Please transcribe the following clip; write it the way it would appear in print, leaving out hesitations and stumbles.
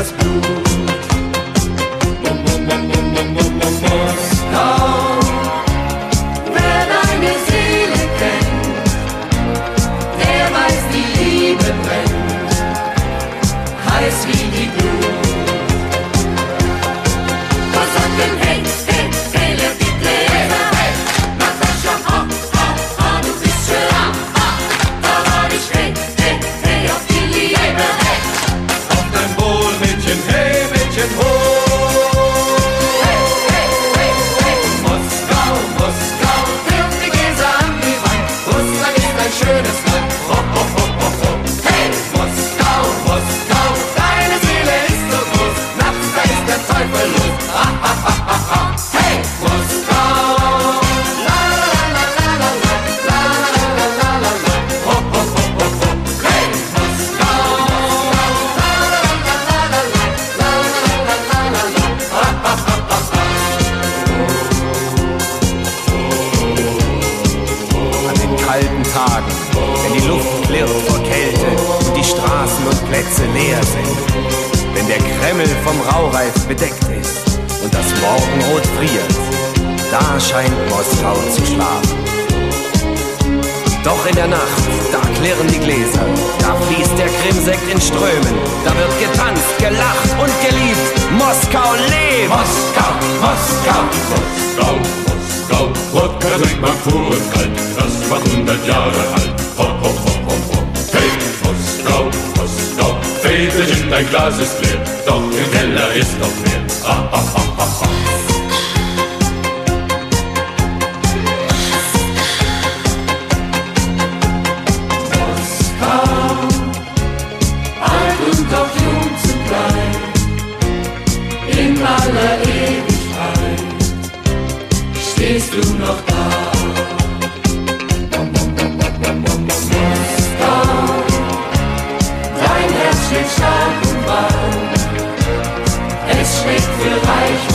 das Blut. Moskau, wer deine Seele kennt, der weiß, die Liebe brennt, heiß wie die Glut. Was sagt denn hey, hey, hey, lernt die Gläser? Hey, Natascha, du bist schön. Da war ich hey, hey, hey, auf die Liebe. Hey, auf dein Wohl, Mädchen, hey, Mädchen, hoch. Schönes Land, ho, ho, ho, ho, ho. Hey, Moskau, Moskau, deine Seele ist so groß, nachts da ist der Teufel los, ha, ha, ha, ha, ha. Hey, Moskau, la, la, la, la, la, la, la, la, la, la, la, ho, ho, ho, ho, ho. Hey, Moskau, la, la, la, la, la, la, la, la, la, la, la, ha, ha, ha, ha, ha. An den kalten Tagen, wenn die Luft klirrt vor Kälte und die Straßen und Plätze leer sind, wenn der Kreml vom Raureif bedeckt ist und das Morgenrot friert, da scheint Moskau zu schlafen. Doch in der Nacht, da klirren die Gläser, da fließt der Krimsekt in Strömen, da wird getanzt, gelacht und geliebt. Moskau lebt! Moskau, Moskau, Moskau, Moskau, Wodka trinkt man pur und kalt, das war 100 Jahre alt. Ho, ho, ho, ho, ho. Hey, Moskau, Moskau, Väterchen, dein Glas ist leer, doch im Keller ist noch mehr. Ah, ah, ah, ah, ah. Moskau, alt und doch jung zugleich, in aller Ewigkeit stehst du noch da. Dein Herz schlägt stark und warm, es schlägt für Reich